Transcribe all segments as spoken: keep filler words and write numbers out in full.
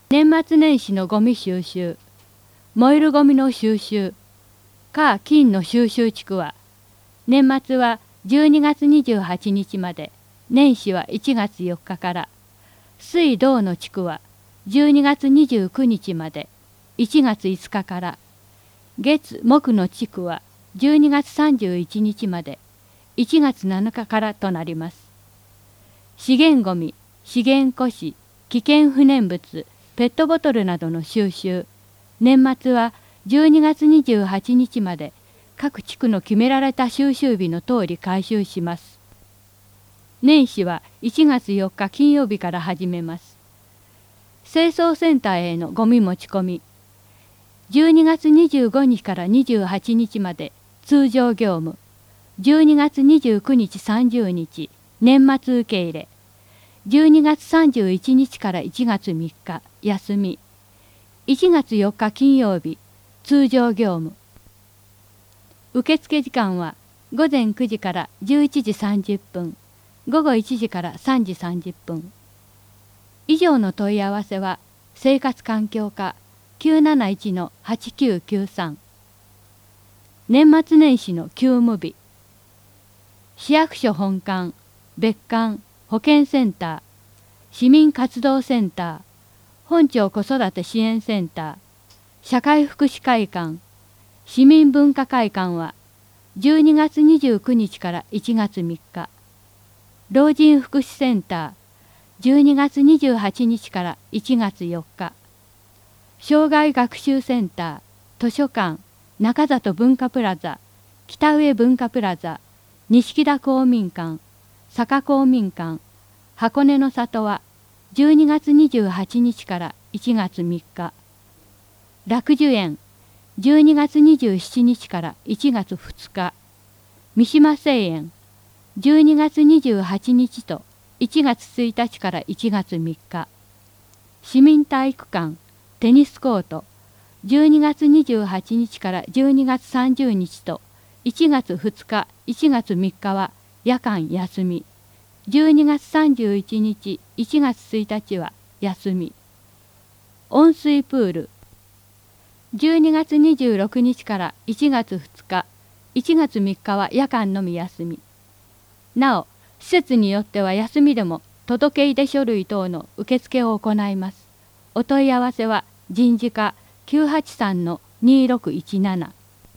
年末年始のゴミ収集、燃えるゴミの収集、火金の収集地区は、年末はじゅうにがつにじゅうはちにちまで、年始はいちがつよっかから、水土の地区はじゅうにがつにじゅうくにちまで、いちがついつかから、月木の地区はじゅうにがつさんじゅういちにちまで、いちがつなのかからとなります。資源ごみ、資源枯死、危険不燃物、ペットボトルなどの収集、年末はじゅうにがつにじゅうはちにちまで各地区の決められた収集日の通り回収します。年始はいちがつよっか金曜日から始めます。清掃センターへのゴミ持ち込み、じゅうにがつにじゅうごにちからにじゅうはちにちまで通常業務、じゅうにがつにじゅうくにちさんじゅうにち年末受け入れ、じゅうにがつさんじゅういちにちからいちがつみっか休み、いちがつよっか金曜日通常業務。受付時間はごぜんくじからじゅういちじさんじゅっぷん、ごごいちじからさんじさんじゅっぷん。以上の問い合わせは生活環境課 きゅうなないちのはちきゅうきゅうさん。年末年始の休務日、市役所本館、別館、保健センター、市民活動センター、本町子育て支援センター、社会福祉会館、市民文化会館はじゅうにがつにじゅうくにちからいちがつみっか、老人福祉センター、じゅうにがつにじゅうはちにちからいちがつよっか、障害学習センター、図書館、中里文化プラザ、北上文化プラザ、錦田公民館、坂公民館、箱根の里はじゅうにがつにじゅうはちにちからいちがつみっか、楽寿園、じゅうにがつにじゅうしちにちからいちがつふつか、三島製園、じゅうにがつにじゅうはちにちといちがつついたちからいちがつみっか、市民体育館、テニスコート、じゅうにがつにじゅうはちにちからじゅうにがつさんじゅうにちといちがつふつか、いちがつみっかは夜間休み、じゅうにがつさんじゅういちにち、いちがつついたちは休み。温水プール、じゅうにがつにじゅうろくにちからいちがつふつか、いちがつみっかは夜間のみ休み。なお、施設によっては休みでも届け出書類等の受付を行います。お問い合わせは人事課 きゅうはちさんのにろくいちなな。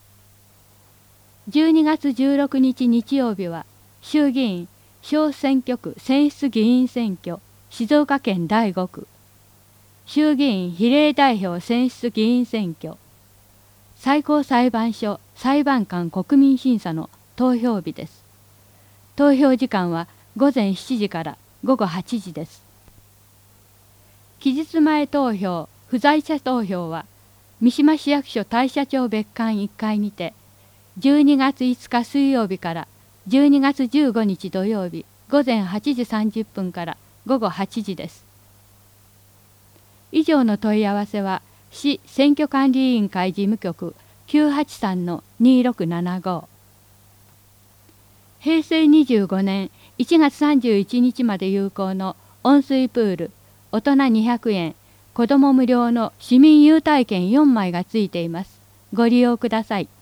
じゅうにがつじゅうろくにち日曜日は衆議院小選挙区選出議員選挙静岡県だいごく、衆議院比例代表選出議員選挙、最高裁判所裁判官国民審査の投票日です。投票時間はごぜんしちじからごごはちじです。期日前投票、不在者投票は三島市役所大社町別館いっかいにてじゅうにがついつか水曜日からじゅうにがつじゅうごにち土曜日ごぜんはちじさんじゅっぷんからごごはちじです。以上の問い合わせは市選挙管理委員会事務局 きゅうはちさんのにろくななご。へいせいにじゅうごねんいちがつさんじゅういちにちまで有効の温水プール、大人にひゃくえん、子ども無料の市民優待券よんまいがついています。ご利用ください。